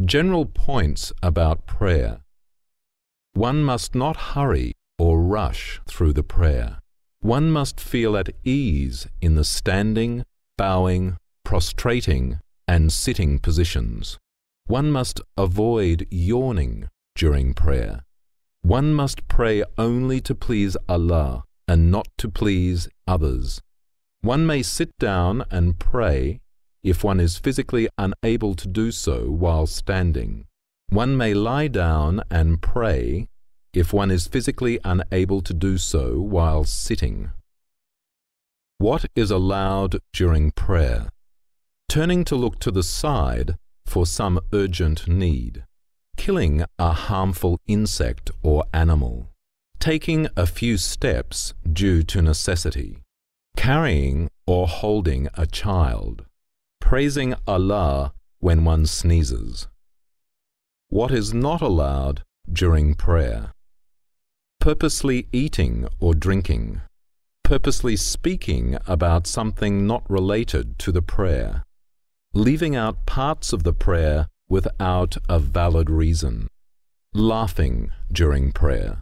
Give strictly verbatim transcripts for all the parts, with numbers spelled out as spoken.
General points about prayer. One must not hurry or rush through the prayer. One must feel at ease in the standing, bowing, prostrating, and sitting positions. One must avoid yawning during prayer. One must pray only to please Allah and not to please others. One may sit down and pray if one is physically unable to do so while standing. One may lie down and pray if one is physically unable to do so while sitting. What is allowed during prayer? Turning to look to the side for some urgent need. Killing a harmful insect or animal. Taking a few steps due to necessity. Carrying or holding a child. Praising Allah when one sneezes. What is not allowed during prayer? Purposely eating or drinking. Purposely speaking about something not related to the prayer. Leaving out parts of the prayer without a valid reason. Laughing during prayer.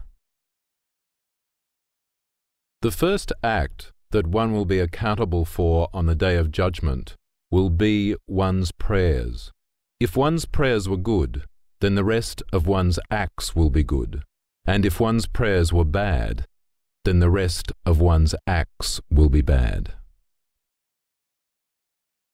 The first act that one will be accountable for on the Day of Judgment will be one's prayers. If one's prayers were good, then the rest of one's acts will be good. And if one's prayers were bad, then the rest of one's acts will be bad.